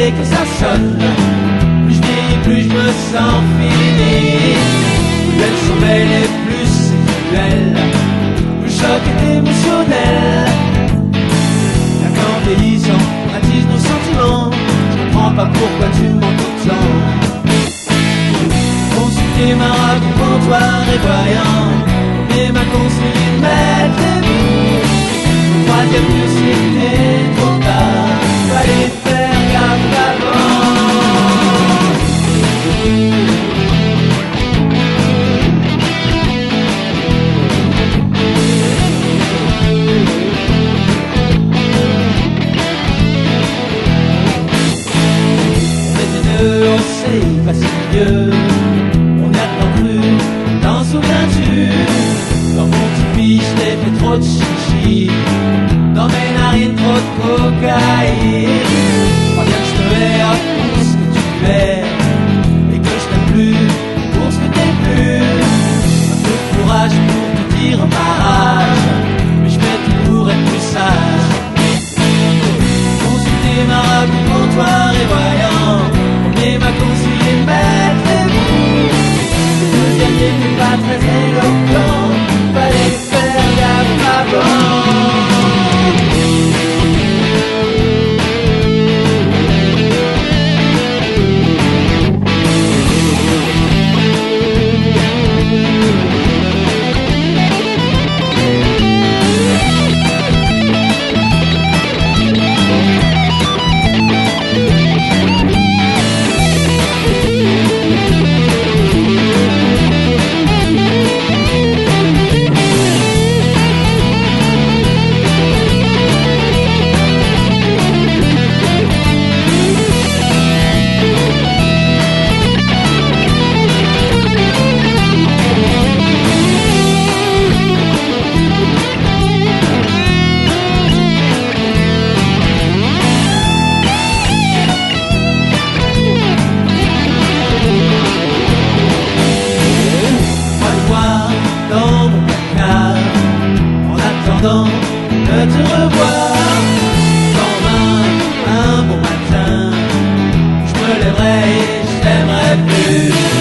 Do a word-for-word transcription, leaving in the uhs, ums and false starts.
et que ça sonne, plus je vieillis, plus je me sens fini. Plus elles sont belles et plus c'est cruel, plus le choc est émotionnel. Car qu'en vieillissant, on attise nos sentiments. Je comprends pas pourquoi tu mens tout le temps. Consulter marabout, comptoir et voyant, et m'a conseillé de mettre les bouts. Troisième que c'était trop tard, fallait faire gaffe avant. On était deux, on s'est fastidieux, on a tant cru, t'en souviens-tu? Dans mon petit biche, t'ai fait trop de chichi, dans mes narines trop de cocaïne. Je crois bien que je te hais pour ce que tu fais, et que je t'aime plus pour ce que t'es plus. Un peu de courage pour te dire ma rage, mais je fais tout pour être plus sage. Consulter marabout, comptoir et voyant, on m'a conseillé de mettre les bouts. Le deuxième n'était pas très éloquent, fallait faire gaffe avant. De te revoir quand même un bon matin, je me lèverai et je t'aimerai plus.